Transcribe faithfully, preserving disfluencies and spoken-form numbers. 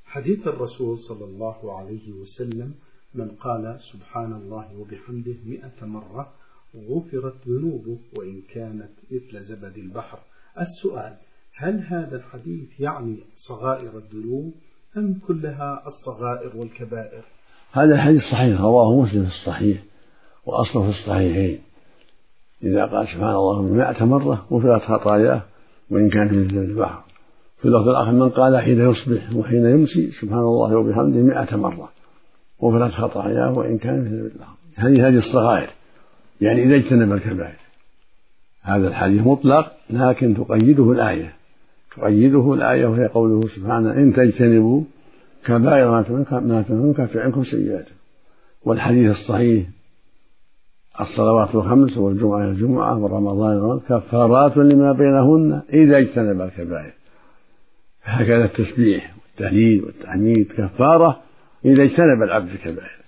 حديث الرسول صلى الله عليه وسلم: من قال سبحان الله وبحمده مئة مرة غفرت ذنوبه وإن كانت مثل زبد البحر. السؤال: هل هذا الحديث يعني صغائر الذنوب أم كلها الصغائر والكبائر؟ هذا الحديث صحيح، رواه مسلم في الصحيح وأصله في الصحيحين. إذا قال سبحان الله مئة مرة غفرت خطاياه وإن كانت مثل زبد البحر. في اللفظ الآخر: من قال حين يصبح وحين يمسي سبحان الله وبحمده مئة مرة غفرت خطاياه وإن كانت مثل زبد البحر. هذه هذه الصغائر، يعني إذا اجتنب الكبائر. هذا الحديث مطلق لكن تقيده الآية تقيده الآية وهي قوله سبحانه: إن تجتنبوا كبائر ما تنهون نكفر عنكم سيئاتكم. والحديث الصحيح: الصلوات الخمس والجمعة إلى الجمعة ورمضان إلى رمضان كفارات لما بينهن إذا اجتنب الكبائر. هكذا التسبيح والتهليل والتحميد كفارة إذا اجتنب العبد الكبائر.